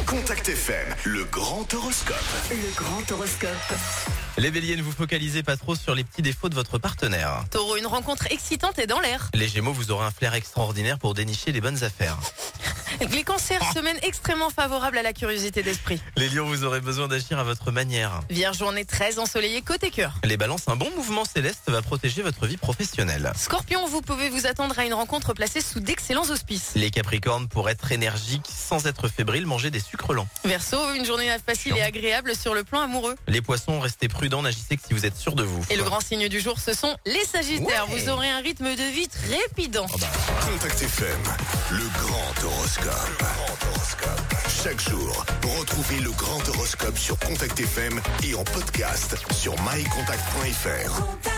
Contact FM, le grand horoscope. Le grand horoscope. Les béliers, ne vous focalisez pas trop sur les petits défauts de votre partenaire. Taureau, une rencontre excitante est dans l'air. Les gémeaux, vous aurez un flair extraordinaire pour dénicher les bonnes affaires. Les cancers, semaine extrêmement favorable à la curiosité d'esprit. Les lions, vous aurez besoin d'agir à votre manière. Vierge, journée très ensoleillée côté cœur. Les balances, un bon mouvement céleste va protéger votre vie professionnelle. Scorpion, vous pouvez vous attendre à une rencontre placée sous d'excellents auspices. Les capricornes, pour être énergiques sans être fébriles, mangez des sucres lents. Verseau, une journée facile et agréable sur le plan amoureux. Les poissons, restez prudents, n'agissez que si vous êtes sûr de vous. Et le grand signe du jour, ce sont les sagittaires. Ouais. Vous aurez un rythme de vie trépidant. Contact FM, le grand horoscope. Chaque jour, retrouvez le grand horoscope sur Contact FM et en podcast sur mycontact.fr.